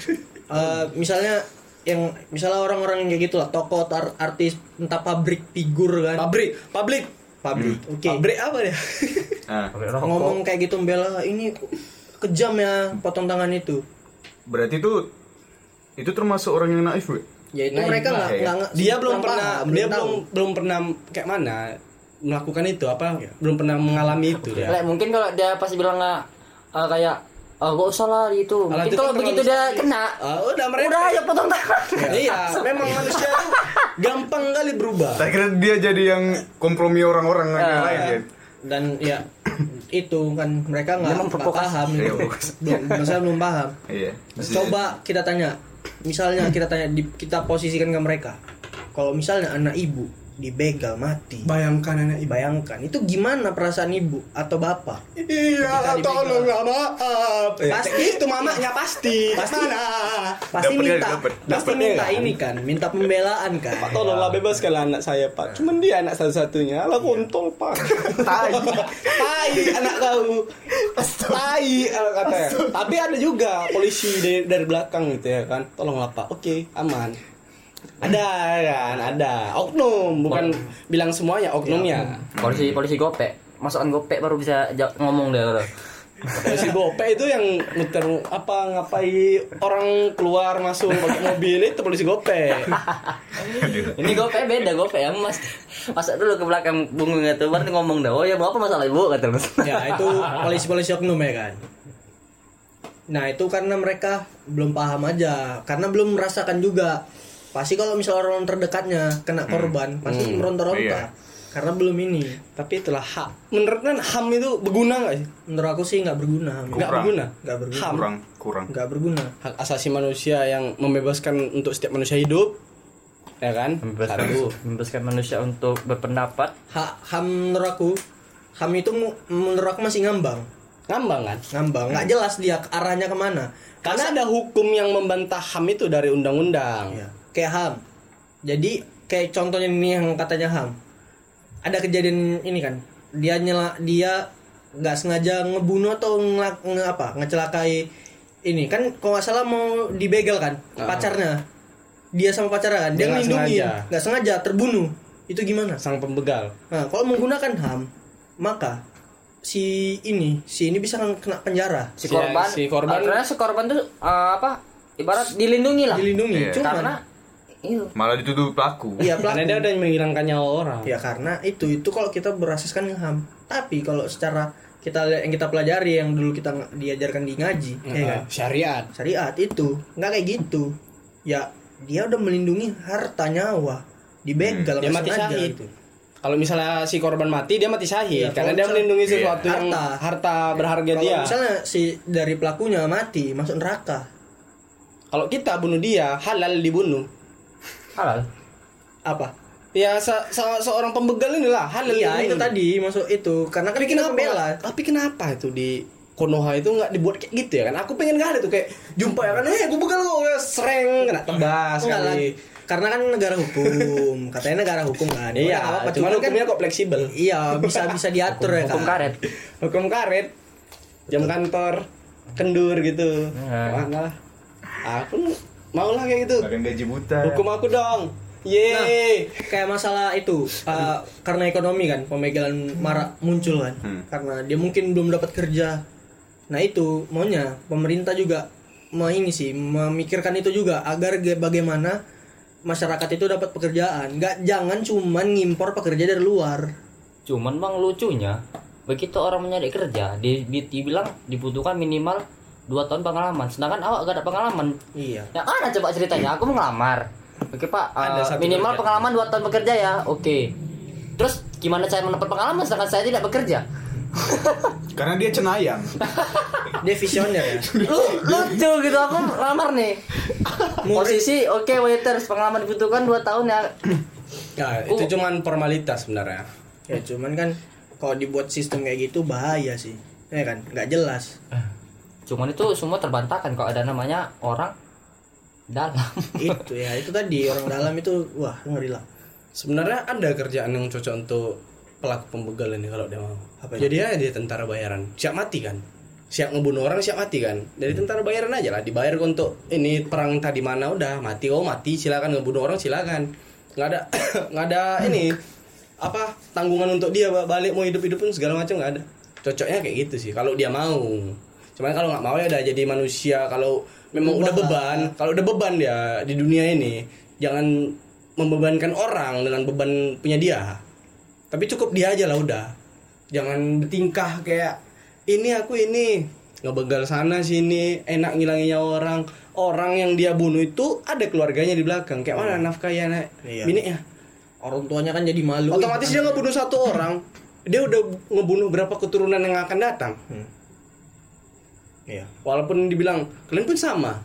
Misalnya orang-orang yang kayak gitu lah, tokoh, artis, entah pabrik figur kan. Pabrik. Oke. Pabrik apa ya? Ngomong kayak gitu membela ini kejam ya, potong tangan itu. Berarti itu termasuk orang yang naif, gue. Ya itu mereka nggak Dia belum kurang pernah paham, dia tahu. belum pernah kayak mana melakukan itu apa belum pernah mengalami itu dia. Mungkin kalau dia pasti bilang kayak gak usah lah gitu. Alah, Mungkin itu kalau kan begitu dia kena. Udah ya potong tangan. Iya, memang manusia tuh gampang kali berubah. Tak kira dia jadi yang kompromi orang-orang yang lain ya. Dan ya itu kan mereka nggak paham. Belum paham. Iya. Coba kita tanya, misalnya kita posisikan ke mereka. Kalau misalnya anak ibu dibegal mati, Bayangkan anak ibu. bayangkan itu gimana perasaan ibu atau bapak? Iya, tolong nggak maaf. Pasti itu mamanya pasti. Pasti Pasti minta ini kan, minta pembelaan kan. Pak, tolonglah bebaskanlah anak saya, Pak. Cuman dia anak satu-satunya. Alah kontol, Pak. Tai anak kau. Tai katanya. Tapi ada juga polisi dari belakang gitu ya kan. Tolonglah, Pak. Oke, aman. Ada oknum, bukan bilang semuanya oknumnya. Polisi gopek, masukan gopek baru bisa ngomong dia kalau. Polisi gopek itu yang muter ngapai orang keluar masuk pakai mobil, itu polisi gopek. Ini gopek beda, gopek yang masuk dulu ke belakang punggung itu baru ngomong dah. Oh ya mau apa masalah ibu kata Mas. Ya itu polisi oknum ya kan. Nah itu karena mereka belum paham aja, karena belum merasakan juga. Pasti kalau misalnya orang terdekatnya kena korban, pasti meronta-ronta. Iya. Karena belum ini. Tapi itulah hak. Menurut kan HAM itu berguna nggak sih? Menurut aku sih nggak berguna. Nggak berguna. HAM Kurang. nggak berguna. Hak asasi manusia yang membebaskan untuk setiap manusia hidup, ya kan? Membebaskan manusia untuk berpendapat. HAM menurut aku, HAM itu menurut aku masih ngambang, Ngambang kan? nggak jelas dia arahnya kemana. Karena ada hukum yang membantah HAM itu dari undang-undang. Ya, kayak HAM. Jadi kayak contohnya ini yang katanya HAM. Ada kejadian ini kan. Dia nggak sengaja ngebunuh atau ngecelakai ini kan kalau nggak salah mau dibegal kan pacarnya. Dia sama pacarnya kan. Dia ngelindungi. Nggak sengaja terbunuh. Itu gimana? Sang pembegal. Nah, kalau menggunakan HAM, maka si ini bisa kena penjara. Si korban. Karena si korban tuh ibarat dilindungi lah. Dilindungi. Iya. Cuman Karena itu Malah dituduh pelaku. iya Karena dia udah menghilangkan nyawa orang. ya karena itu kalau kita berasaskan HAM. Tapi kalau secara yang kita pelajari yang dulu kita diajarkan di ngaji, ya kan? Syariat itu nggak kayak gitu. Ya dia udah melindungi harta nyawa, dibegal Dia mati syahid. gitu. Kalau misalnya si korban mati, dia mati syahid. Ya, karena dia melindungi sesuatu yang harta. harta berharga Kalau dia. misalnya si dari pelakunya mati masuk neraka. Kalau kita bunuh dia, halal dibunuh. halal. Apa? Ya seorang pembegal inilah halal. Iya itu dibunuh. tadi masuk itu karena kan Tapi kita pembela. Tapi kenapa itu di Konoha itu nggak dibuat kayak gitu ya kan? Aku pengen kali tuh kayak jumpa ya kan, gue begal kok sereng kena tebas Enggak lah. kali. Karena kan negara hukum, katanya negara hukum kan. Iya, apa cuma hukumnya kok fleksibel. Iya, bisa diatur ya Hukum kan. karet. Hukum karet. Jam kantor kendur gitu. Ya. Wah, enggak lah. Aku mau lah kayak gitu. Makan gaji buta. Hukum aku dong. Yeay. Kayak masalah itu karena ekonomi kan, pembegalan marak muncul kan. Karena dia mungkin belum dapat kerja. Nah, itu maunya pemerintah juga memikirkan itu juga agar bagaimana masyarakat itu dapat pekerjaan. Jangan cuman ngimpor pekerja dari luar. Cuman bang lucunya begitu orang mencari kerja dibilang dibutuhkan minimal 2 tahun pengalaman, sedangkan awak gak ada pengalaman. Iya. Ya mana coba ceritanya, aku mau ngelamar. Oke pak, minimal pengalaman 2 tahun bekerja ya. Oke. Terus gimana saya mendapat pengalaman sedangkan saya tidak bekerja? Karena dia cenayang. Dia visioner ya. Lucu gitu, aku lamar nih. Posisi oke, waiters, pengalaman dibutuhkan 2 tahun ya. Nah, itu cuman formalitas sebenarnya. Ya cuman kan kalau dibuat sistem kayak gitu bahaya sih. Ya kan, nggak jelas. Cuman itu semua terbantahkan kalau ada namanya orang dalam. Itu ya, itu tadi orang dalam itu wah ngeri lah. Sebenarnya ada kerjaan yang cocok untuk pelaku pembegal ini kalau dia mau. Apa itu? Jadi ya dia tentara bayaran, siap mati kan. Siap ngebunuh orang, siap mati kan. Dari tentara bayaran aja lah, dibayar untuk ini perang tadi mana udah mati, oh mati silakan, ngebunuh orang silakan. Nggak ada nggak ada ini apa tanggungan untuk dia balik mau hidup pun segala macam nggak ada. Cocoknya kayak gitu sih kalau dia mau. Cuman kalau nggak mau ya udah jadi manusia. Kalau memang udah beban, kalau udah beban dia di dunia ini, jangan membebankan orang dengan beban punya dia. Tapi cukup dia aja lah udah. Jangan bertingkah kayak ini aku ini ngebegal sana sini, enak ngilangin nyawa orang yang dia bunuh itu ada keluarganya di belakang. Kayak mana nafkahnya Iya. biniknya? Orang tuanya kan jadi malu. Otomatis dia ngebunuh satu orang, dia udah ngebunuh berapa keturunan yang akan datang. Iya. Walaupun dibilang kalian pun sama,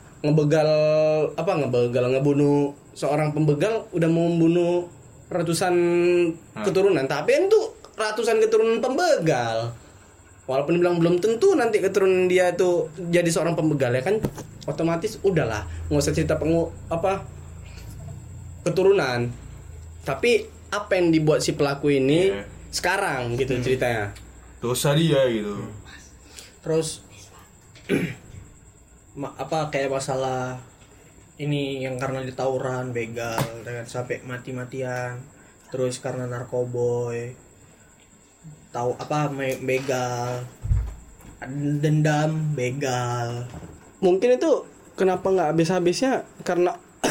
ngebunuh seorang pembegal udah mau membunuh ratusan keturunan, tapi itu ratusan keturunan pembegal. Walaupun dibilang belum tentu nanti keturunan dia itu jadi seorang pembegal ya kan, otomatis udahlah nggak usah cerita keturunan. Tapi apa yang dibuat si pelaku ini sekarang gitu ceritanya. Dosa dia gitu. Terus kayak masalah ini yang karena ditawuran, begal, dengan sampai mati-matian. Terus karena narkoboy, begal, dendam, begal. Mungkin itu kenapa nggak habis-habisnya karena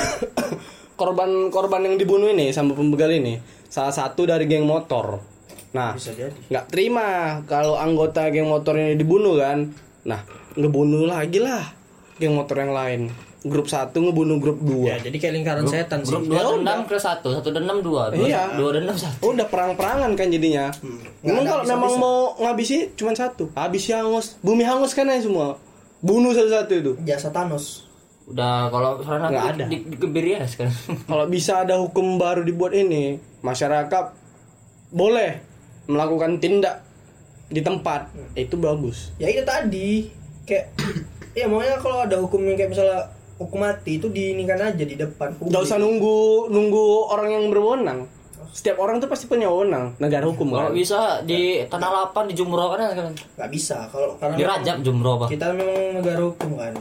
korban yang dibunuh ini sama pembegal ini salah satu dari geng motor. Nah, Bisa jadi. nggak terima kalau anggota geng motor ini dibunuh kan. Nah, ngebunuh lagi lah geng motor yang lain. Grup 1 ngebunuh grup 2. Ya, jadi kayak lingkaran setan sih. Grup 2 dendam ke 1 dendam 2. Iya. 2 dendam 1. Udah perang-perangan kan jadinya. Memang kalau memang mau ngabisi cuma satu. Habis hangus, bumi hangus kan aja semua. Bunuh satu-satu itu. Jasa Thanos. Udah kalau sekarang Nggak ada. Dikebiri ya sekarang. Kalau bisa ada hukum baru dibuat ini, masyarakat boleh melakukan tindak di tempat. Itu bagus. Ya itu tadi kayak ya makanya kalau ada hukum yang kayak misalnya hukum mati itu diinikan aja di depan publik. Nggak usah nunggu orang yang berwenang. Setiap orang tuh pasti punya wewenang. Negara hukum Kalau kan. bisa di tanah lapang di Jumroh kan sekarang. Nggak bisa kalau karena Dirajab Jumroh apa? kita memang negara hukum kan.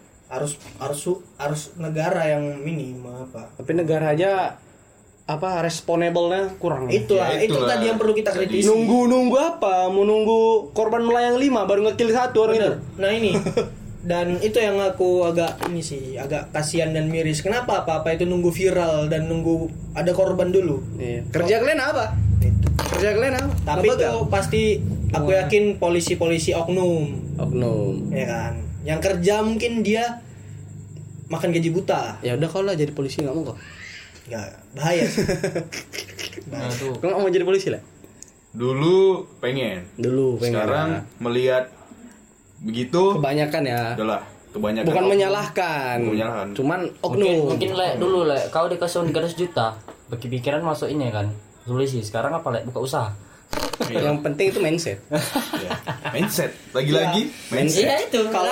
Harus negara yang minim apa. Tapi negara aja responable-nya kurang. Itulah, Ya, itu itulah. tadi yang perlu kita kritisi. Nunggu apa? Mau nunggu korban melayang 5 baru ngekill 1 orang itu. Bener. Nah ini dan itu yang aku agak kasihan dan miris. Kenapa apa itu nunggu viral dan nunggu ada korban dulu? Iya. Kerja kalian apa? Itu. Kerja kalian apa? Tapi Ngebegal. itu pasti aku yakin polisi-polisi oknum, Oknum. ya kan. Yang kerja mungkin dia makan gaji buta. Ya udah kalau lah jadi polisi nggak mau kok. Nggak, bahaya sih. Nah, tuh. Kau nggak mau jadi polisi lah? Dulu pengen. Dulu pengen. Sekarang melihat begitu Kebanyakan ya. udahlah kebanyakan. Bukan oknum. menyalahkan. Bukan menyalahkan. Cuman oknum. Mungkin dulu kau dikasih uang 300 juta bagi pikiran masuk ini kan polisi. Sekarang apa buka usaha. Iya. Yang penting itu mindset. Ya. Mindset. Lagi-lagi mindset. Iya itu. Kalau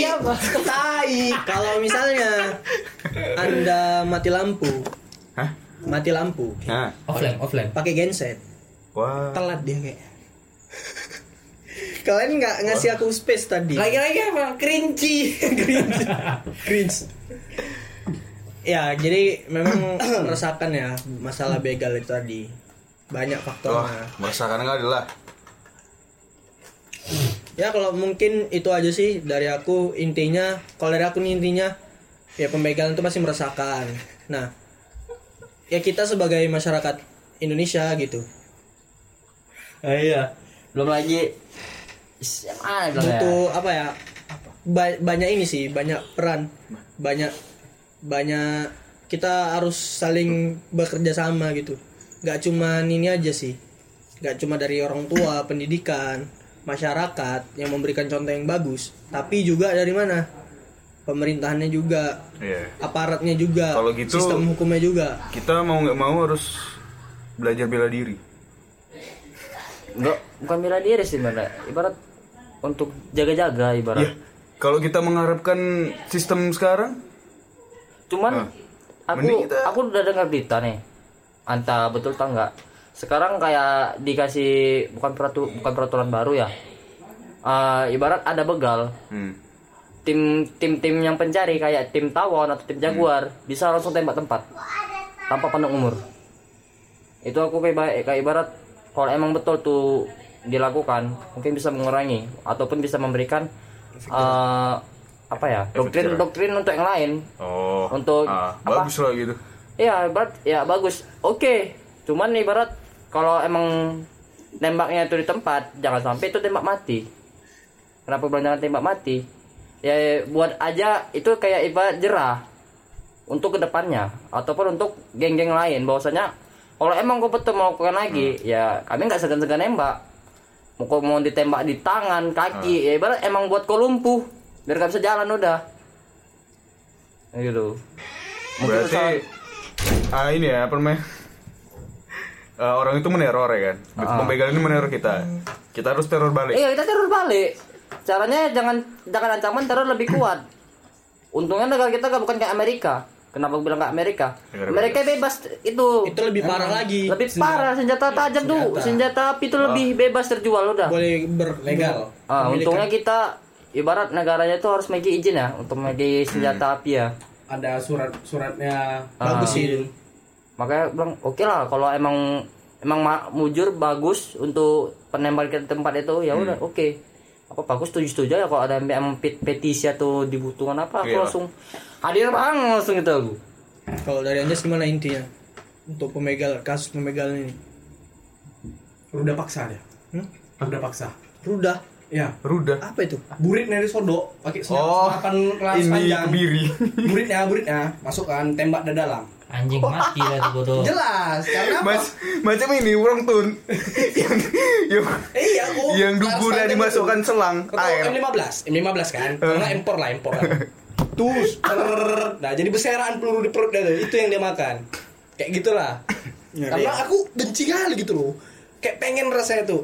kalau misalnya Anda mati lampu, Hah? Nah. Offline. pakai genset, Wah. telat dia kayak. Kalian nggak ngasih aku space tadi. Lagi-lagi apa? Cringy. Cringe. Ya, jadi memang merasakan ya masalah begal itu tadi. Banyak Wah, faktornya. merasakan enggak adalah. Ya kalau mungkin itu aja sih dari aku intinya. Kalau dari aku nih intinya ya pembegalan itu pasti merasakan. Nah, ya kita sebagai masyarakat Indonesia gitu Iya. Belum lagi SMA bilang ya. butuh apa ya? Banyak ini sih, banyak peran, banyak kita harus saling bekerja sama gitu. Gak cuman ini aja sih, gak cuma dari orang tua, pendidikan, masyarakat yang memberikan contoh yang bagus, tapi juga dari mana? Pemerintahannya juga, Iya. aparatnya juga, Kalau gitu, sistem hukumnya juga. Kita mau nggak mau harus belajar bela diri. Enggak, bukan bela diri sih mana. Ibarat untuk jaga-jaga ibarat. Ya, kalau kita mengharapkan sistem sekarang, Cuman mending kita- aku udah dengar berita nih. Entah betul atau enggak. Sekarang kayak dikasih bukan peraturan baru ya. Ibarat ada begal. Tim yang pencari kayak tim tawon atau tim jaguar bisa langsung tembak tempat tanpa pandang umur. Itu aku kayak ibarat kalau emang betul tuh dilakukan mungkin bisa mengurangi ataupun bisa memberikan apa ya doktrin untuk yang lain. Untuk apa? Bagus lah gitu. Iya, ibarat ya bagus. Oke. Cuman ibarat kalau emang nembaknya itu di tempat, jangan sampai itu tembak mati. Kenapa bilang jangan tembak mati? Ya buat aja itu kayak ibarat jerah untuk kedepannya ataupun untuk geng-geng lain bahwasanya kalau emang kau betul mau lakukan lagi, ya kami nggak segan-segan nembak. Mau ditembak di tangan, kaki, ya ibarat emang buat kau lumpuh biar gak bisa jalan udah. Gitu. Berarti ini ya apa namanya? Orang itu meneror ya kan. Pembegal ini meneror kita. Kita harus teror balik. Iya, kita teror balik. Caranya jangan ancaman teror lebih kuat. Untungnya negara kita bukan kayak Amerika. Kenapa gue bilang kayak Amerika? Amerika bebas itu. Itu lebih parah lagi. Lebih parah senjata tajam tuh. Senjata api itu lebih bebas terjual udah. Boleh legal. Untungnya kita ibarat negaranya itu harus memiliki izin ya untuk memiliki senjata api ya. Ada suratnya. Bagus sih. Makanya bilang oke lah kalau emang mujur bagus untuk penembakan tempat itu ya udah oke. Apa bagus setuju ya kalau ada emang petisi atau dibutuhkan apa aku langsung hadir bang langsung gitu aku. Kalau dari Anjas gimana intinya untuk kasus pembegalan ini? Ruda paksa dia. Ruda paksa. Rudah. Ya. Rudah. Apa itu? Burit dari sodo pakai senapan kelas ini panjang. kebiri. Buritnya masukkan tembak ke dalam. Anjing mati lah itu bodoh. Jelas, karena apa? Macam ini orang tun yang dukurnya dimasukkan selang air. M15 kan? Karena impor lah. Terus, nah jadi berserakan peluru di perut dia tuh. Itu yang dia makan. Kayak gitulah. Karena aku benci kali gitu loh. Kayak pengen rasanya tuh.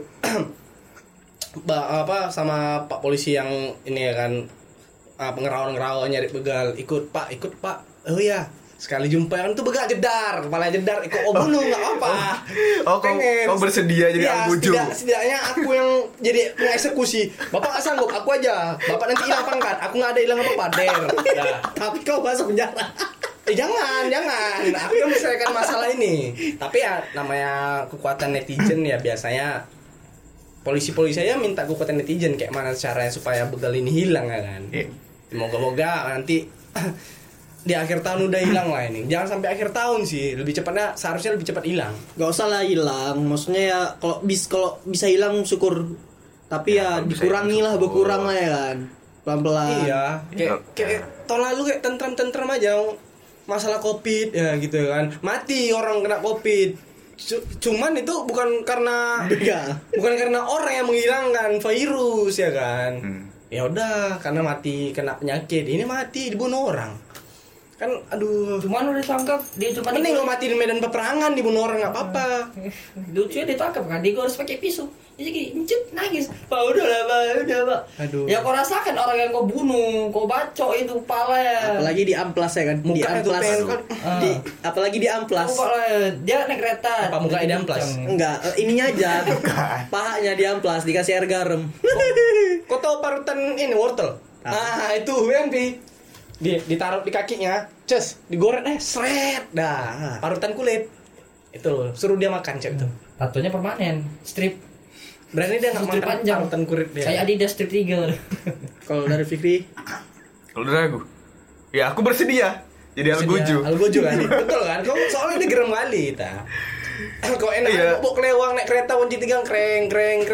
Sama Pak polisi yang ini ya kan pengerawat nyari begal ikut pak. Oh iya. Sekali jumpa kan tuh begal jedar, kepala jedar, ikut bunuh nggak apa-apa. Kau bersedia jadi anggujo. Setidaknya aku yang jadi mengeksekusi. Bapak nggak sanggup, aku aja. Bapak nanti hilang pangkat, aku nggak ada hilang apa-apa, der. Ya. Tapi kau masuk penjara. Jangan. Aku yang menyelesaikan masalah ini. Tapi ya namanya kekuatan netizen ya biasanya polisi-polisi saya minta kekuatan netizen kayak mana caranya supaya begal ini hilang ya kan. Moga-moga nanti di akhir tahun udah hilang lah ini. Jangan sampai akhir tahun sih. Lebih cepatnya seharusnya lebih cepat hilang. Gak usah lah hilang. Maksudnya ya kalau bisa hilang syukur. Tapi ya dikurangi lah, berkurang lah ya kan. Pelan-pelan. Iya. Kayak tahun lalu kayak tentram aja. Masalah Covid ya gitu kan. Mati orang kena Covid. Cuman itu bukan karena orang yang menghilangkan virus ya kan. Ya udah karena mati kena penyakit. Ini mati dibunuh orang. Kan aduh, Cuman udah ditangkap, dia cuma mending lo mati di medan peperangan dibunuh orang nggak apa-apa. lucunya ditangkap kan, dia harus pakai pisau. Jadi gini, nangis. Pak udah pak. Aduh. Ya kau rasakan orang yang kau bunuh, kau bacok itu kepala ya. Apalagi di amplas ya kan. Di Muka itu amplas. Apalagi di amplas. Dia naik kereta. Apa muka di amplas? Enggak, ininya aja. Pahanya di amplas dikasih air garam. Kau tahu parutan ini wortel? Itu yang ditaruh di kakinya, digoreng seret dah. Parutan kulit. Itu suruh dia makan cek itu. Tatonya permanen, strip. Berarti dia nggak Strip makan panjang. parutan kulit dia. Kayak Adidas strip 3. Kalau dari Fikri, Kalau dari aku, ya aku bersedia jadi algojo. Algojo kan, betul kan? Kau soalnya dia gerem kali ta. Kau enak bawa kelewang naik kereta kunci tigang kreng.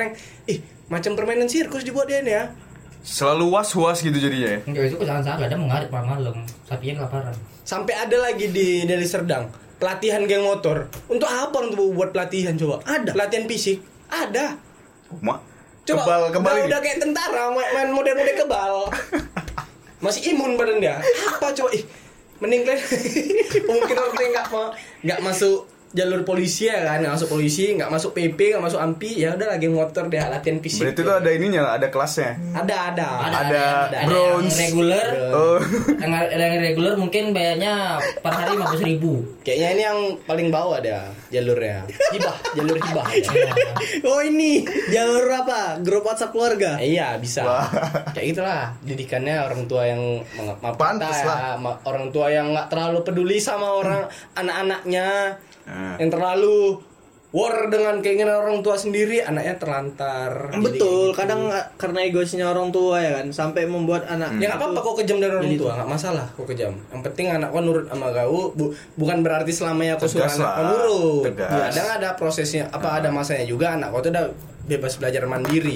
Macam permainan sirkus dibuat dia nih ya. Selalu was-was gitu jadinya ya. Enggak, itu jangan salah, ada mengarit malam. Sapinya kelaparan. Sampai ada lagi di dari Serdang pelatihan geng motor. Untuk apa untuk buat pelatihan coba? Ada. Pelatihan fisik. Ada. Coba Kebal ini. udah kayak tentara main model-model kebal. Masih imun badan dia. Apa coba mending kan mungkin orang tuh nggak masuk jalur polisi ya kan, nggak masuk polisi, nggak masuk PP, nggak masuk AMPI, ya udah lagi motor dia latihan fisik. Berarti tuh ada ininya, ada kelasnya. Ada Yang bronze. reguler, Oh. yang reguler mungkin bayarnya per hari 50.000. Kayaknya ini yang paling bawah ada jalurnya. Jalur hibah. Oh ini jalur apa? Grup WhatsApp keluarga. Iya bisa. Wah. Kayak gitulah didikannya orang tua yang maaf Pantes kata lah. orang tua yang nggak terlalu peduli sama orang anak-anaknya, yang terlalu war dengan keinginan orang tua sendiri, anaknya terlantar. Betul, Jadi, kadang karena egoisnya orang tua ya kan, sampai membuat anak. ya nggak apa-apa kok kejam dari orang tua, nggak masalah kok kejam. Yang penting anak kau nurut sama kau, bukan berarti selamanya kau suruh Tegas anak lah, kau nurut. tegas. Ya, kadang ada prosesnya, ada masanya juga anak kau tuh udah bebas belajar mandiri.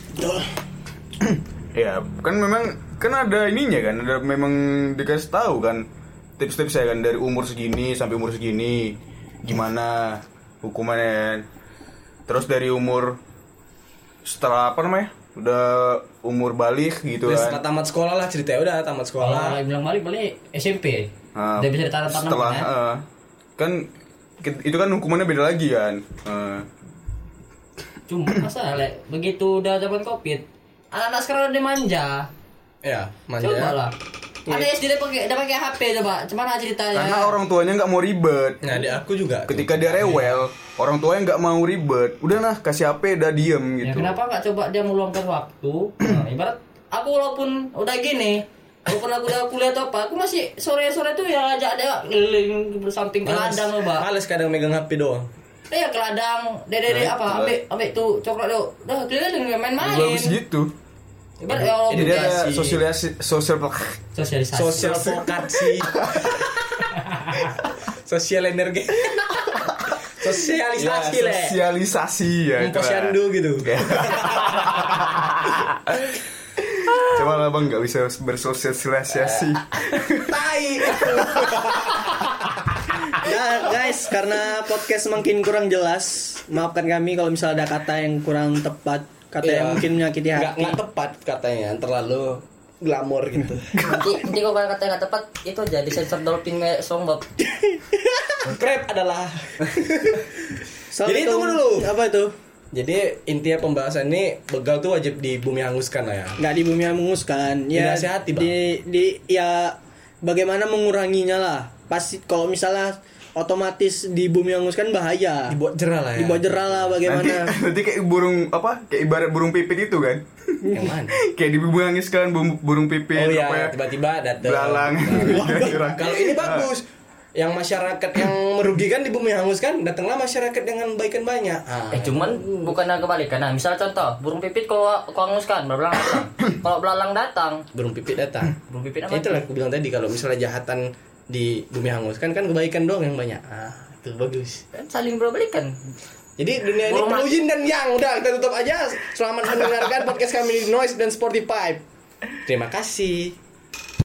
Ya, kan memang kan ada ininya kan, ada memang dikasih tahu kan tips-tips saya kan dari umur segini sampai umur segini gimana hukumannya. Terus dari umur setelah apa namanya? Udah umur balik gitu Udah kan. setelah tamat sekolah lah ceritanya, udah tamat sekolah. Kalau bilang balik SMP. Nah, Udah bisa ditaruh tanam setelah ya. kan itu kan hukumannya beda lagi kan. Cuma masalah begitu udah zaman Covid, anak-anak sekarang udah manja. Ya, manja. Coba lah. Ada SD udah pakai HP coba. Cuman ceritanya. Karena orang tuanya nggak mau ribet. Nah, di aku juga. Ketika dia rewel, orang tuanya nggak mau ribet. Udahlah kasih HP, udah diem Ya gitu. kenapa nggak coba dia meluangkan waktu? Nah, ibarat aku walaupun udah gini, walaupun aku udah kuliah atau apa, aku masih sore-sore tuh ya ajak dia keliling bersamping ke ladang loh, Mbak. Males kadang megang HP doang. Iya ke ladang, dede Nah, apa, ambil tuh coklat tuh, udah keliling main-main. Bagus gitu. Ibarat ya walaupun Jadi ada Edukasi. sosialisasi. Sosial vokasi. Sosial energi. Sosialisasi Ya, le. sosialisasi ya. Posyandu gitu. Coba lah bang nggak bisa bersosialisasi. Tai. Ya guys, karena podcast semakin kurang jelas, maafkan kami kalau misalnya ada kata yang kurang tepat, kata yang Iya. mungkin menyakiti hati. Nggak tepat katanya, terlalu glamor gitu. Nanti kalau kata nggak tepat itu jadi sensor dolphin kayak SpongeBob. Crab adalah. Soal Jadi tunggu dulu. Apa itu? Jadi intinya pembahasan ini begal tuh wajib di bumi hanguskan lah ya. Nggak di bumi menguskan. Ya Dinasihati, Bang. ya bagaimana menguranginya lah. Pasti kalau misalnya otomatis di bumi hanguskan bahaya. Dibuat jerah lah ya. Dibuat jerah lah bagaimana. Nanti kayak burung apa? Kayak ibarat burung pipit itu kan. Yang mana? Kayak dibungangiskan burung pipit Oh apa ya, ya? tiba-tiba datang. Belalang. Kalau ini bagus. Yang masyarakat yang merugikan di bumi hanguskan, datanglah masyarakat dengan kebaikan banyak. Cuman bukan kebalikan. Nah, misal contoh, burung pipit kalau hanguskan, belalang datang. Kalau belalang datang, Burung pipit datang. burung pipit Ya, apa? itulah aku bilang tadi, kalau misalnya jahatan di bumi hanguskan kan kebaikan doang yang banyak. Itu bagus. Kan saling berbalikan. Jadi dunia ini Burung penuh yin dan yang. Udah, kita tutup aja. Selamat mendengarkan podcast kami di Noise dan Spotify. Terima kasih.